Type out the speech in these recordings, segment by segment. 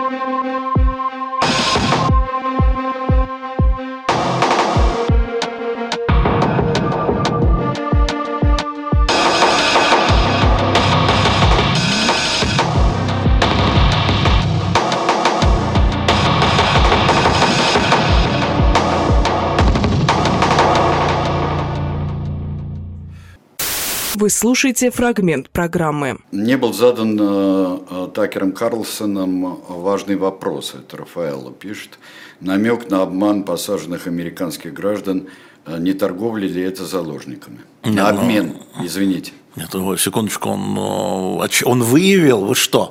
Вы слушаете фрагмент программы. Мне был задан Такером Карлсоном важный вопрос, это Рафаэлло пишет, намек на обман посаженных американских граждан, не торговля ли это заложниками? На обмен, извините. Нет, секундочку, он выявил, вы что,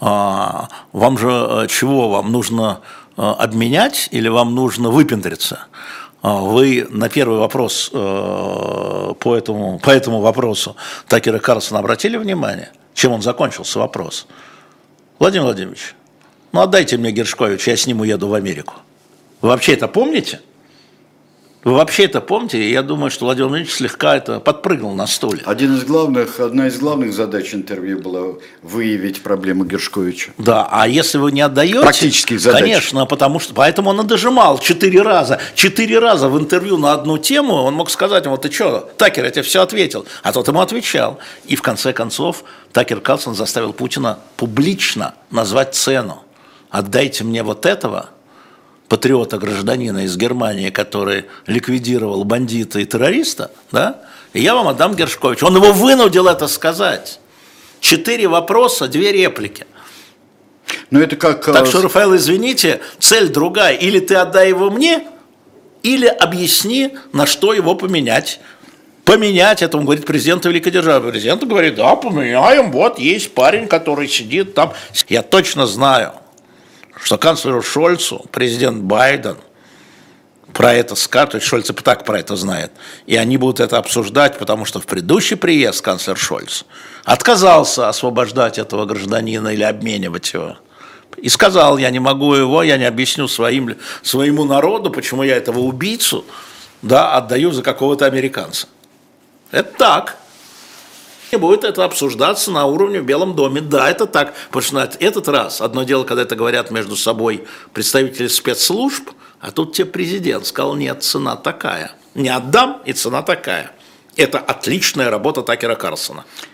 вам же чего, вам нужно обменять или вам нужно выпендриться? Вы на первый вопрос по этому вопросу Такера Карлсона обратили внимание? Чем он закончился вопрос? Владимир Владимирович, отдайте мне Гершковича, я с ним уеду в Америку. Вы вообще это помните? Вы вообще это помните? Я думаю, что Владимир Владимирович слегка это подпрыгнул на стуле. Одна из главных задач интервью была выявить проблему Гершковича. Да, а если вы не отдаете... Практических задач. Конечно, поэтому он и дожимал 4 раза. 4 раза в интервью на одну тему он мог сказать ему: ты что, Такер, я тебе все ответил. А тот ему отвечал. И в конце концов Такер Карлсон заставил Путина публично назвать цену. Отдайте мне вот этого патриота-гражданина из Германии, который ликвидировал бандита и террориста, да, и я вам отдам Гершковича. Он его вынудил это сказать. 4 вопроса, 2 реплики. Но это как... Так что, Рафаэлло, извините, цель другая. Или ты отдай его мне, или объясни, на что его поменять. Поменять, это он говорит президенту великой державы. Президент говорит: да, поменяем, вот есть парень, который сидит там. Я точно знаю, что канцлеру Шольцу президент Байден про это скажет, то есть Шольц и так про это знает, и они будут это обсуждать, потому что в предыдущий приезд канцлер Шольц отказался освобождать этого гражданина или обменивать его. И сказал: я не могу его, я не объясню своему народу, почему я этого убийцу, да, отдаю за какого-то американца. Это так. И будет это обсуждаться на уровне в Белом доме. Да, это так. Потому что на этот раз одно дело, когда это говорят между собой представители спецслужб, а тут тебе президент сказал: нет, цена такая. Не отдам, и цена такая. Это отличная работа Такера Карлсона.